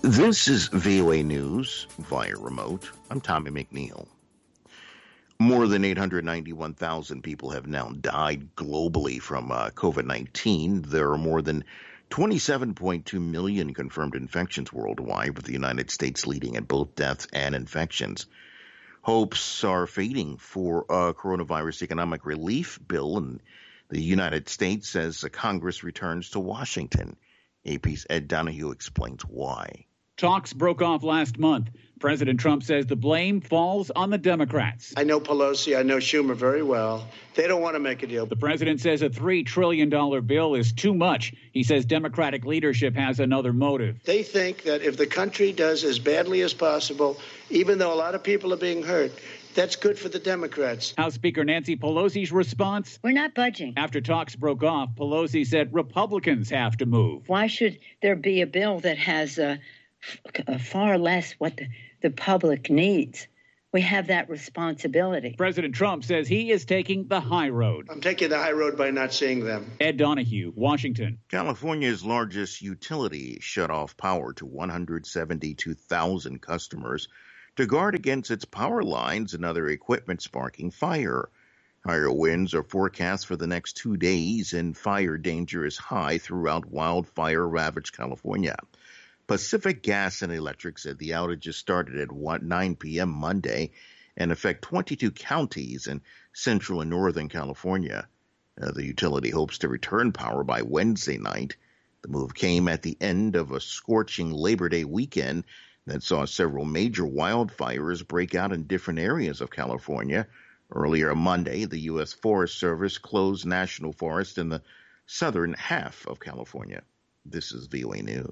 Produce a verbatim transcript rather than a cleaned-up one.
This is V O A News via remote. I'm Tommy McNeil. More than eight hundred ninety-one thousand people have now died globally from uh, COVID nineteen. There are more than twenty-seven point two million confirmed infections worldwide, with the United States leading in both deaths and infections. Hopes are fading for a coronavirus economic relief bill in the United States as the Congress returns to Washington. A P's Ed Donahue explains why. Talks broke off last month. President Trump says the blame falls on the Democrats. I know Pelosi, I know Schumer very well. They don't want to make a deal. The president says a three trillion dollars bill is too much. He says Democratic leadership has another motive. They think that if the country does as badly as possible, even though a lot of people are being hurt, that's good for the Democrats. House Speaker Nancy Pelosi's response? We're not budging. After talks broke off, Pelosi said Republicans have to move. Why should there be a bill that has a, a far less what the, the public needs? We have that responsibility. President Trump says he is taking the high road. I'm taking the high road by not seeing them. Ed Donahue, Washington. California's largest utility shut off power to one hundred seventy-two thousand customers to guard against its power lines and other equipment sparking fire. Higher winds are forecast for the next two days, and fire danger is high throughout wildfire-ravaged California. Pacific Gas and Electric said the outages started at nine p.m. Monday and affect twenty-two counties in central and northern California. Uh, the utility hopes to return power by Wednesday night. The move came at the end of a scorching Labor Day weekend that saw several major wildfires break out in different areas of California. Earlier Monday, the U S Forest Service closed national forests in the southern half of California. This is V O A News.